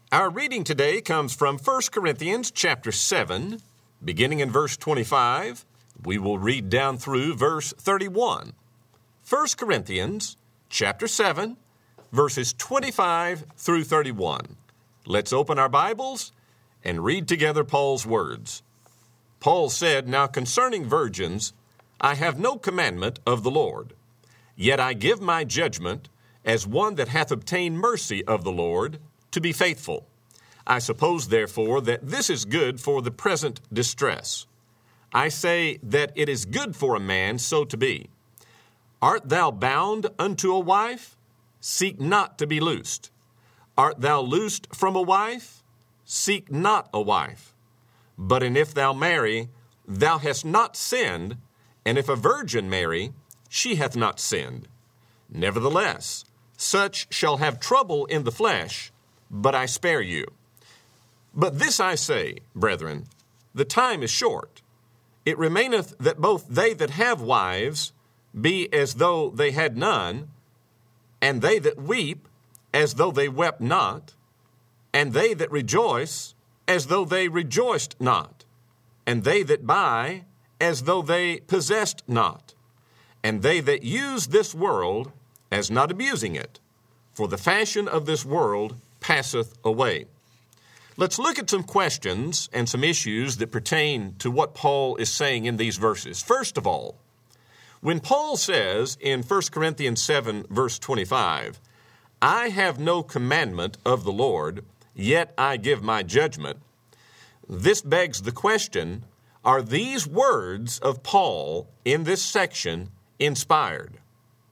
Our reading today comes from 1 Corinthians chapter 7, beginning in verse 25. We will read down through verse 31. 1 Corinthians chapter 7, verses 25 through 31. Let's open our Bibles and read together Paul's words. Paul said, "Now concerning virgins, I have no commandment of the Lord. Yet I give my judgment as one that hath obtained mercy of the Lord, to be faithful. I suppose, therefore, that this is good for the present distress. I say that it is good for a man so to be. Art thou bound unto a wife? Seek not to be loosed. Art thou loosed from a wife? Seek not a wife. But if thou marry, thou hast not sinned, and if a virgin marry, she hath not sinned. Nevertheless, such shall have trouble in the flesh, but I spare you. But this I say, brethren, the time is short. It remaineth that both they that have wives be as though they had none, and they that weep as though they wept not, and they that rejoice as though they rejoiced not, and they that buy as though they possessed not, and they that use this world as not abusing it, for the fashion of this world passeth away." Let's look at some questions and some issues that pertain to what Paul is saying in these verses. First of all, when Paul says in 1 Corinthians 7, verse 25, "I have no commandment of the Lord, yet I give my judgment," this begs the question, are these words of Paul in this section inspired?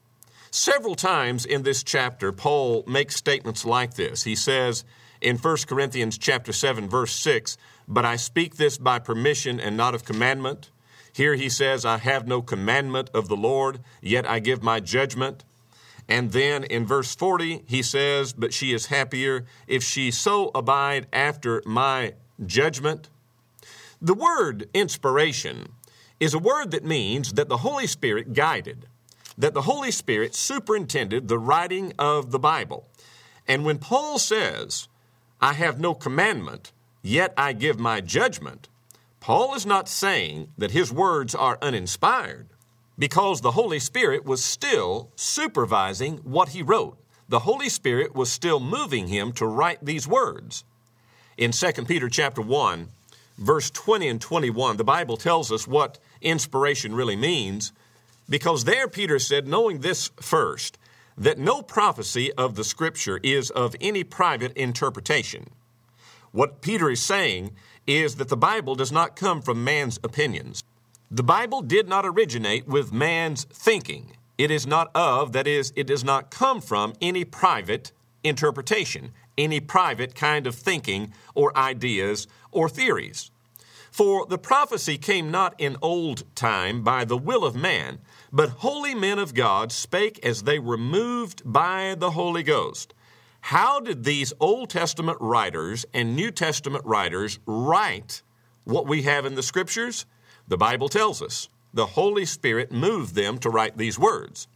Several times in this chapter, Paul makes statements like this. He says in 1 Corinthians chapter 7, verse 6, "But I speak this by permission and not of commandment." Here he says, "I have no commandment of the Lord, yet I give my judgment." And then in verse 40, he says, "But she is happier if she so abide after my judgment." The word inspiration is a word that means that the Holy Spirit guided, that the Holy Spirit superintended the writing of the Bible. And when Paul says, "I have no commandment, yet I give my judgment," Paul is not saying that his words are uninspired, because the Holy Spirit was still supervising what he wrote. The Holy Spirit was still moving him to write these words. In 2 Peter chapter 1, verse 20 and 21, the Bible tells us what inspiration really means, because there Peter said, "Knowing this first, that no prophecy of the Scripture is of any private interpretation." What Peter is saying is that the Bible does not come from man's opinions. The Bible did not originate with man's thinking. It is not of, that is, it does not come from any private interpretation, any private kind of thinking or ideas or theories. For the prophecy came not in old time by the will of man, but holy men of God spake as they were moved by the Holy Ghost. How did these Old Testament writers and New Testament writers write what we have in the Scriptures? The Bible tells us the Holy Spirit moved them to write these words.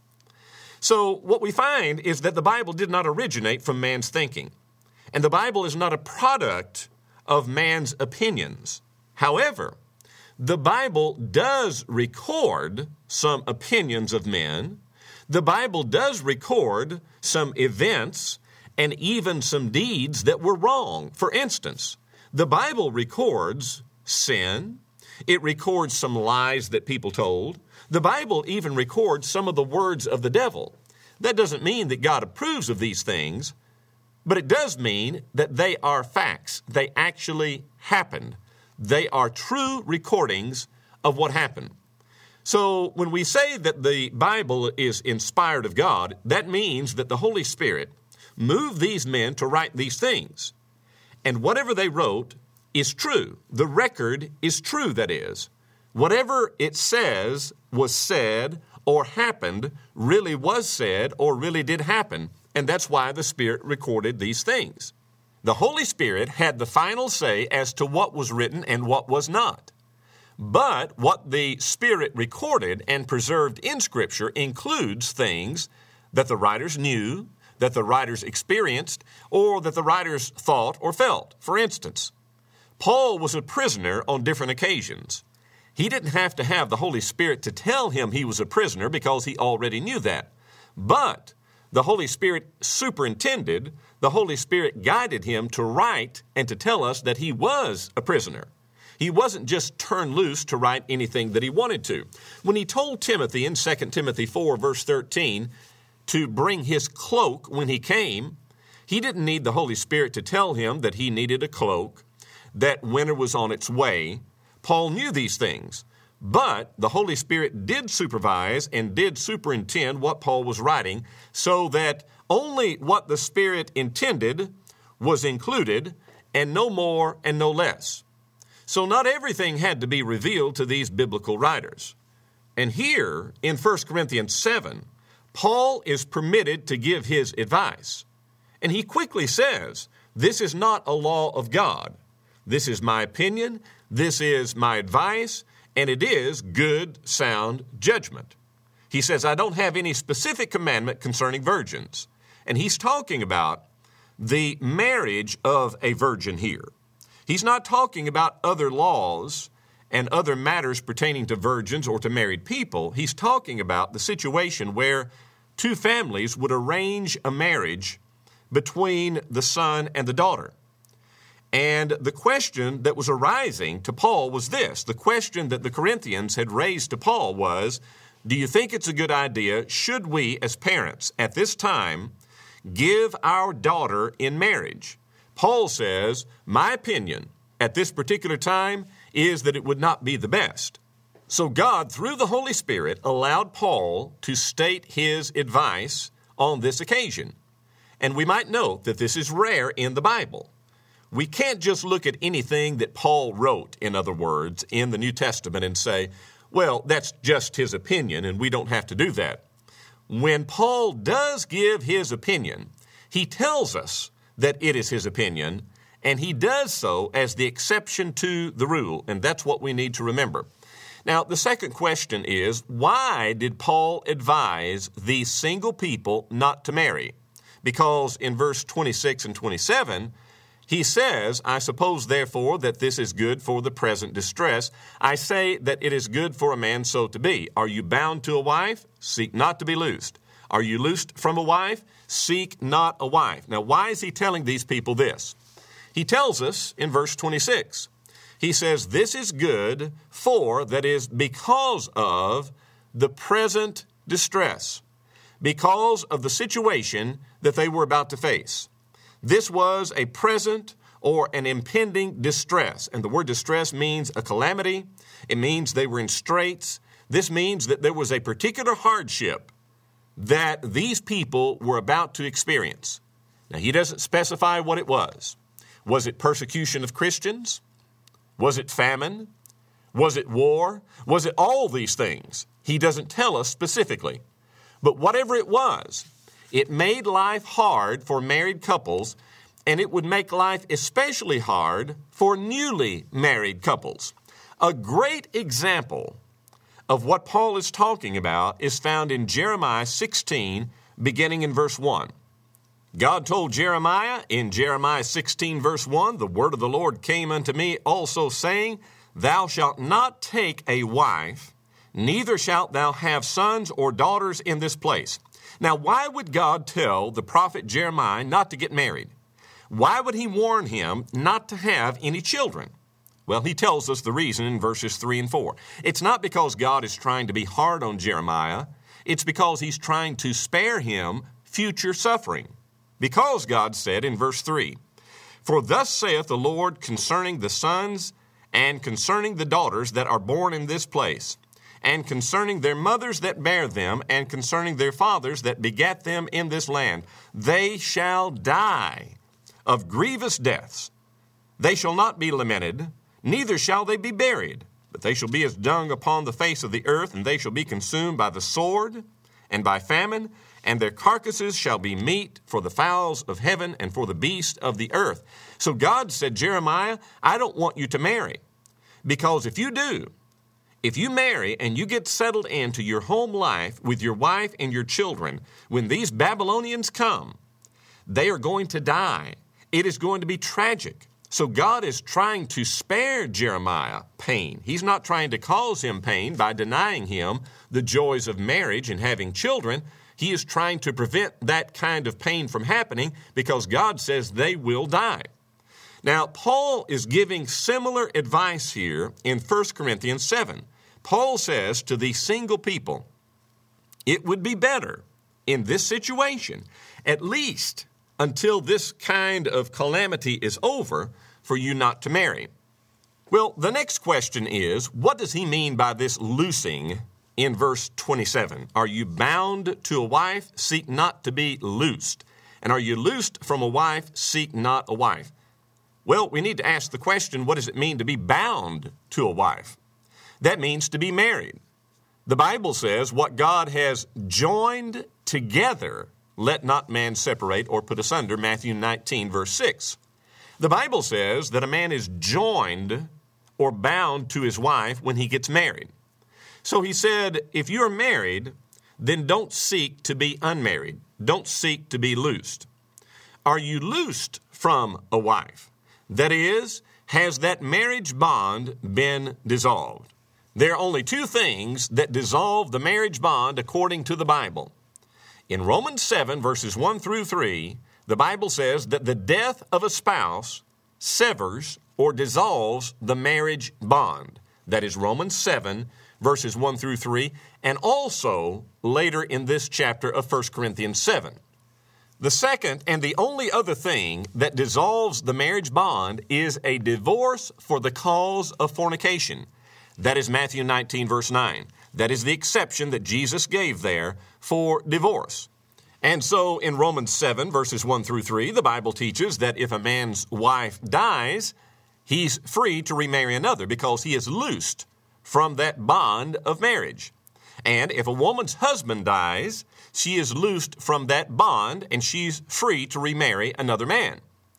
So what we find is that the Bible did not originate from man's thinking, and the Bible is not a product of man's opinions. However, the Bible does record some opinions of men. The Bible does record some events and even some deeds that were wrong. For instance, the Bible records sin. It records some lies that people told. The Bible even records some of the words of the devil. That doesn't mean that God approves of these things, but it does mean that they are facts. They actually happened. They are true recordings of what happened. So when we say that the Bible is inspired of God, that means that the Holy Spirit moved these men to write these things. And whatever they wrote is true. The record is true, that is. Whatever it says was said or happened really was said or really did happen. And that's why the Spirit recorded these things. The Holy Spirit had the final say as to what was written and what was not. But what the Spirit recorded and preserved in Scripture includes things that the writers knew, that the writers experienced or that the writers thought or felt. For instance, Paul was a prisoner on different occasions. He didn't have to have the Holy Spirit to tell him he was a prisoner because he already knew that. But the Holy Spirit superintended, the Holy Spirit guided him to write and to tell us that he was a prisoner. He wasn't just turned loose to write anything that he wanted to. When he told Timothy in 2 Timothy 4, verse 13, to bring his cloak when he came, he didn't need the Holy Spirit to tell him that he needed a cloak, that winter was on its way. Paul knew these things, but the Holy Spirit did supervise and did superintend what Paul was writing so that only what the Spirit intended was included and no more and no less. So not everything had to be revealed to these biblical writers. And here in 1 Corinthians 7, Paul is permitted to give his advice. And he quickly says, this is not a law of God. This is my opinion, this is my advice, and it is good, sound judgment. He says, I don't have any specific commandment concerning virgins. And he's talking about the marriage of a virgin here. He's not talking about other laws and other matters pertaining to virgins or to married people. He's talking about the situation where two families would arrange a marriage between the son and the daughter. And the question that was arising to Paul was this. The question that the Corinthians had raised to Paul was, do you think it's a good idea, should we as parents at this time give our daughter in marriage? Paul says, my opinion at this particular time is that it would not be the best. So God, through the Holy Spirit, allowed Paul to state his advice on this occasion. And we might note that this is rare in the Bible. We can't just look at anything that Paul wrote, in other words, in the New Testament and say, well, that's just his opinion and we don't have to do that. When Paul does give his opinion, he tells us that it is his opinion, and he does so as the exception to the rule, and that's what we need to remember. Now, the second question is, why did Paul advise these single people not to marry? Because in verse 26 and 27, he says, I suppose, therefore, that this is good for the present distress. I say that it is good for a man so to be. Are you bound to a wife? Seek not to be loosed. Are you loosed from a wife? Seek not a wife. Now, why is he telling these people this? He tells us in verse 26. He says, this is good for, that is, because of the present distress, because of the situation that they were about to face. This was a present or an impending distress. And the word distress means a calamity. It means they were in straits. This means that there was a particular hardship that these people were about to experience. Now, he doesn't specify what it was. Was it persecution of Christians? Was it famine? Was it war? Was it all these things? He doesn't tell us specifically. But whatever it was, it made life hard for married couples, and it would make life especially hard for newly married couples. A great example of what Paul is talking about is found in Jeremiah 16, beginning in verse 1. God told Jeremiah in Jeremiah 16, verse 1, the word of the Lord came unto me also, saying, Thou shalt not take a wife, neither shalt thou have sons or daughters in this place. Now, why would God tell the prophet Jeremiah not to get married? Why would he warn him not to have any children? Well, he tells us the reason in verses 3 and 4. It's not because God is trying to be hard on Jeremiah. It's because he's trying to spare him future suffering. Because God said in verse 3, For thus saith the Lord concerning the sons and concerning the daughters that are born in this place, and concerning their mothers that bare them, and concerning their fathers that begat them in this land, they shall die of grievous deaths. They shall not be lamented, neither shall they be buried, but they shall be as dung upon the face of the earth, and they shall be consumed by the sword and by famine, and their carcasses shall be meat for the fowls of heaven and for the beasts of the earth. So God said, Jeremiah, I don't want you to marry, because if you do, if you marry and you get settled into your home life with your wife and your children, when these Babylonians come, They are going to die. It is going to be tragic. So God is trying to spare Jeremiah pain. He's not trying to cause him pain by denying him the joys of marriage and having children. He is trying to prevent that kind of pain from happening because God says they will die. Now, Paul is giving similar advice here in 1 Corinthians 7. Paul says to these single people, it would be better in this situation, at least until this kind of calamity is over, for you not to marry. Well, the next question is, what does he mean by this loosing in verse 27? Are you bound to a wife? Seek not to be loosed. And are you loosed from a wife? Seek not a wife. Well, we need to ask the question, what does it mean to be bound to a wife? That means to be married. The Bible says, what God has joined together, let not man separate or put asunder, Matthew 19, verse 6. The Bible says that a man is joined or bound to his wife when he gets married. So he said, if you're married, then don't seek to be unmarried. Don't seek to be loosed. Are you loosed from a wife? That is, has that marriage bond been dissolved? There are only two things that dissolve the marriage bond according to the Bible. In Romans 7, verses 1 through 3, the Bible says that the death of a spouse severs or dissolves the marriage bond. That is Romans 7, verses 1 through 3, and also later in this chapter of 1 Corinthians 7. The second and the only other thing that dissolves the marriage bond is a divorce for the cause of fornication. That is Matthew 19, verse 9. That is the exception that Jesus gave there for divorce. And so in Romans 7, verses 1 through 3, the Bible teaches that if a man's wife dies, he's free to remarry another because he is loosed from that bond of marriage. And if a woman's husband dies, she is loosed from that bond and she's free to remarry another man.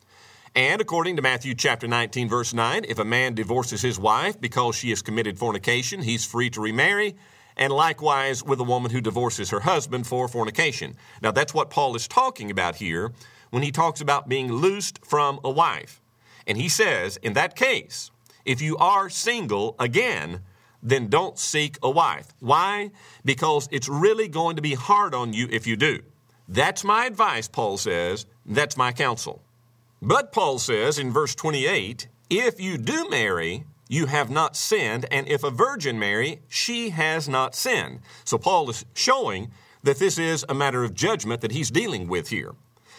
And according to Matthew chapter 19, verse 9, if a man divorces his wife because she has committed fornication, he's free to remarry. And likewise with a woman who divorces her husband for fornication. Now that's what Paul is talking about here when he talks about being loosed from a wife. And he says, in that case, if you are single again, then don't seek a wife. Why? Because it's really going to be hard on you if you do. That's my advice, Paul says. That's my counsel. But Paul says in verse 28, if you do marry, you have not sinned, and if a virgin marry, she has not sinned. So Paul is showing that this is a matter of judgment that he's dealing with here.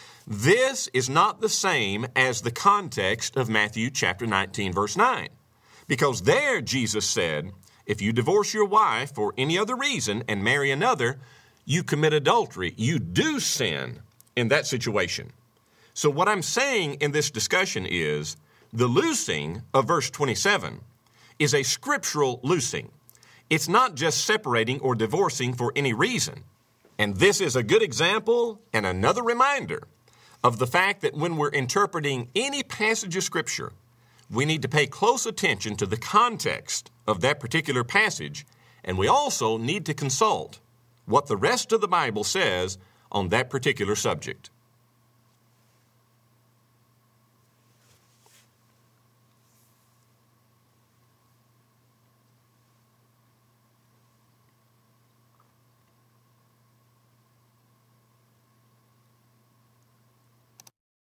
This is not the same as the context of Matthew chapter 19, verse 9. Because there Jesus said, if you divorce your wife for any other reason and marry another, you commit adultery. You do sin in that situation. So what I'm saying in this discussion is the loosing of verse 27 is a scriptural loosing. It's not just separating or divorcing for any reason. And this is a good example and another reminder of the fact that when we're interpreting any passage of Scripture, we need to pay close attention to the context of that particular passage, and we also need to consult what the rest of the Bible says on that particular subject.